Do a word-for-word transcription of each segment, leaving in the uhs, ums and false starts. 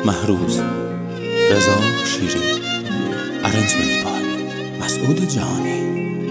محروز، رضا شیری، ارنجمنت بای مسعود جهانی.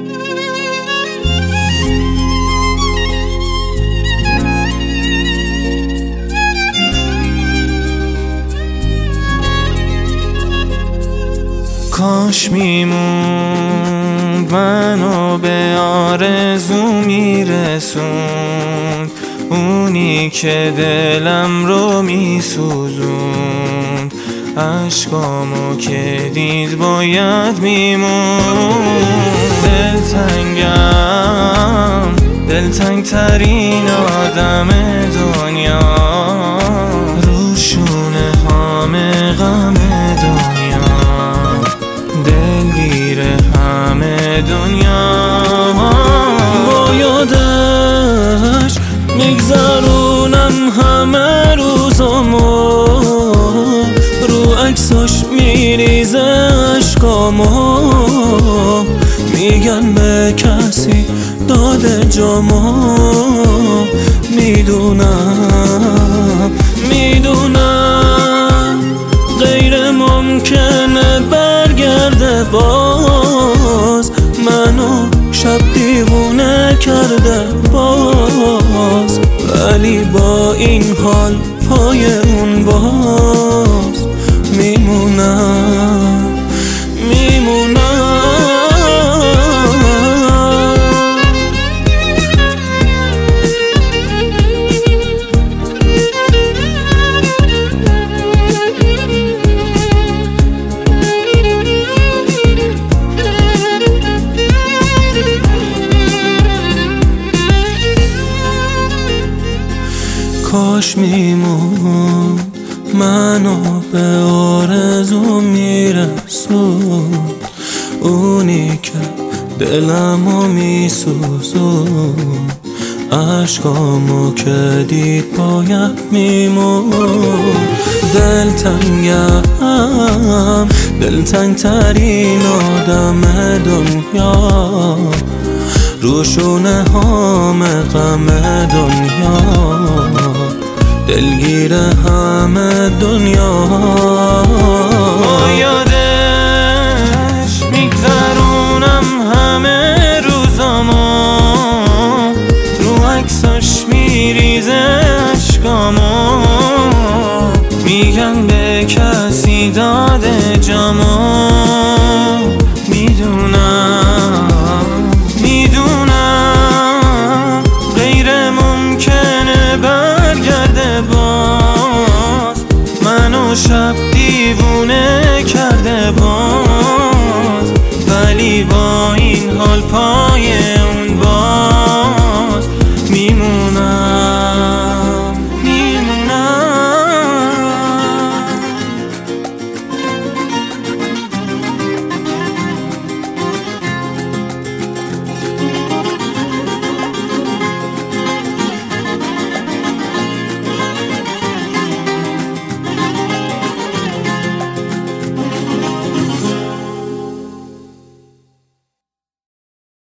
کاش میموند منو به آرزو میرسوند، اونی که دلم رو میسوزوند، عشقامو که دید باید میموند. دلتنگم، دلتنگ ترین آدم دنیا، روشونه همه غم دنیا، دلگیر همه دنیا. با یادش میگذرونم همه روزامو، رو عکساش میریزه عشقامو، میگن به کسی داده جامو. میدونم میدونم غیر ممکنه برگرده باز، منو شب دیوونه کرده باز، ولی با این حال پای اون باز میمونم میمونم. کاش میموند منو به آرزو میرسوند، اونی که دلمو میسوزوند، عشقامو که دید باید میموند. دلتنگم، دلتنگ ترین آدم دنیا، روشونه همه غم دنیا، دلگیر همه دنیا. با یادش میگذرونم همه روزامو، رو عکساش میریزه عشقامو، میگن به کسی داده جامو. میدونم میدونم غیر ممکنه برگرده باز، منو شب دیوونه کرده باز، ولی با این حال پای